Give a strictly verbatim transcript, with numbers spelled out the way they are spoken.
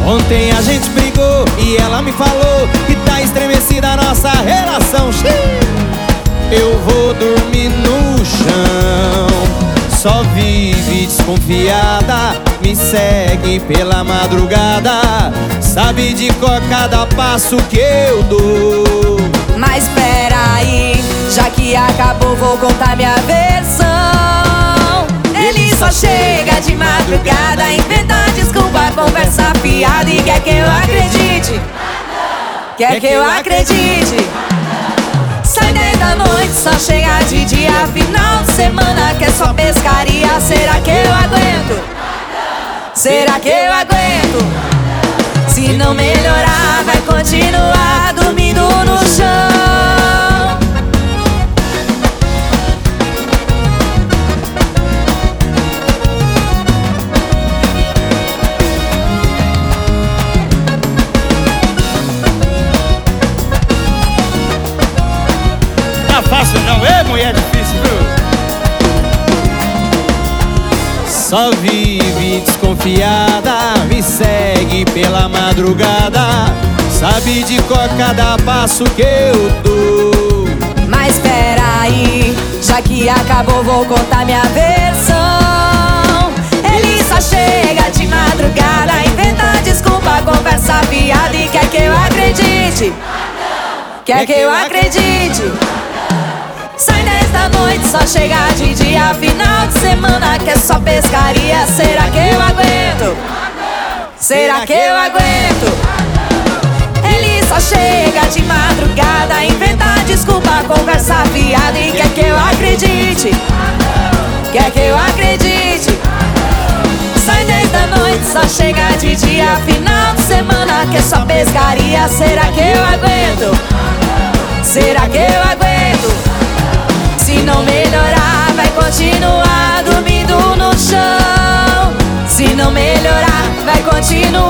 Ontem a gente brigou e ela me falou que tá estremecida a nossa relação. Eu vou dormir no chão. Só vive desconfiada, me segue pela madrugada, sabe de cor cada passo que eu dou. Mas peraí, já que acabou vou contar minha versão. Ele só chega de madrugada, inventa desculpa, conversa fiada e quer que eu acredite. Quer que eu acredite. Sai dez da noite, só chega de dia, final de semana que é só pescaria. Será que eu aguento? Será que eu aguento? Se não melhorar, vai continuar dormindo no chão. Tá fácil não, é mulher difícil, viu? Só vive desconfiada, me segue pela madrugada, sabe de cor cada passo que eu dou. Mas peraí, já que acabou vou contar minha versão. Ele só chega de madrugada, inventa desculpa, conversa fiada e quer que eu acredite. Quer que eu acredite. Sai dez da noite, só chega de dia, final de semana que é só pescaria. Será que eu aguento? Será que eu aguento? Ele só chega de madrugada, inventa desculpa, conversa fiada e quer que eu acredite. Quer que eu acredite. Sai dez da noite, só chega de dia, final de semana que é só pescaria. Será que eu aguento? Será que eu aguento? Se não melhorar, vai continuar dormindo no chão. Se não melhorar, vai continuar